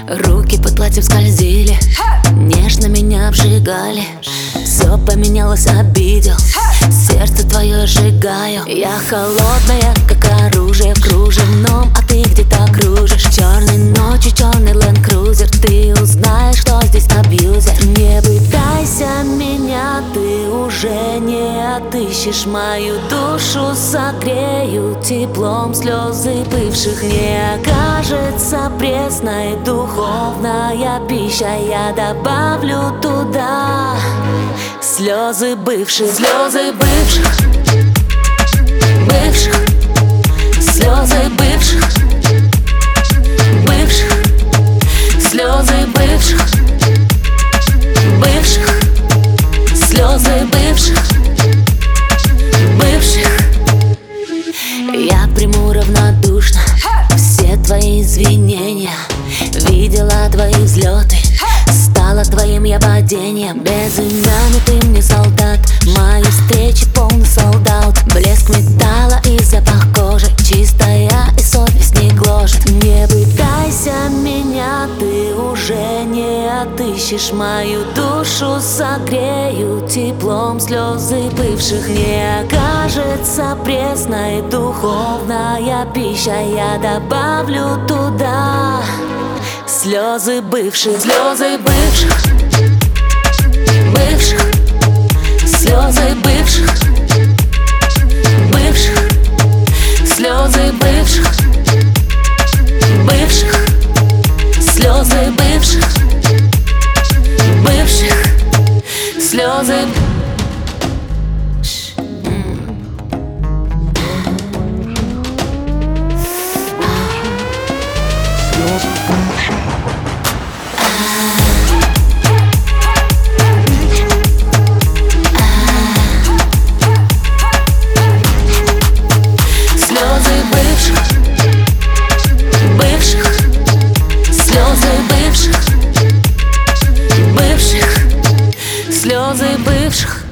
Руки под платьем скользили, нежно меня обжигали. Все поменялось, обидел, сердце твое сжигаю. Я холодная, как оружие в кружевном, а ты где-то кружишь. Черной ночью черный Land Cruiser, ты узнаешь, что здесь абьюзер. Не пытайся меня, ты уже не отыщешь. Мою душу согрею теплом, слезы бывших не окажется пресной. Духовная пища, я добавлю туда слезы бывших, слезы бывших, бывших, слезы бывших, бывших, слезы бывших, бывших, слезы бывших, бывших. Я приму равнодушно все твои извинения. Видела твои взлеты, стала твоим я падением. Безымянный ты мне солдат, мои встречи полный солдат. Блеск металла и запах кожи, чистая и совесть не гложет. Не пытайся меня, ты уже не отыщешь. Мою душу согрею теплом, слезы бывших не окажется пресной. Духовная пища, я добавлю туда слезы бывших, слезы бывших, бывших, слезы бывших, бывших, слезы бывших, бывших, слезы бывших, бывших, слезы. Слезы бывших.